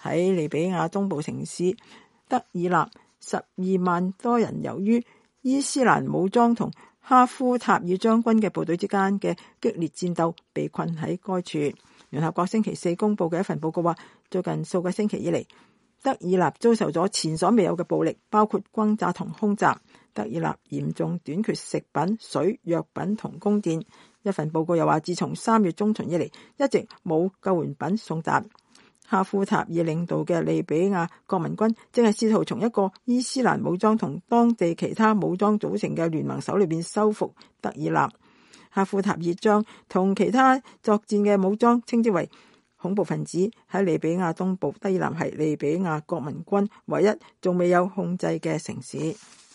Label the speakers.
Speaker 1: 喺利比亞東部城市德爾納，12萬多人由於伊斯蘭武裝同哈夫塔爾將軍嘅部隊之間嘅激烈戰鬥，被困喺該處。聯合國星期四公布嘅一份報告話，最近數個星期以嚟，德爾納遭受咗前所未有嘅暴力，包括轟炸同空襲。德爾納嚴重短缺食品、水、藥品同供電。一份報告又話，自從3月中旬以嚟，一直冇救援品送達。哈夫塔爾領導嘅利比亞國民軍正係試圖從一個伊斯蘭武裝同當地其他武裝組成嘅聯盟手裏邊收復德爾納。哈夫塔爾將同其他作戰嘅武裝稱之為恐怖分子。喺利比亞東部，德爾納係利比亞國民軍唯一仲未有控制嘅城市。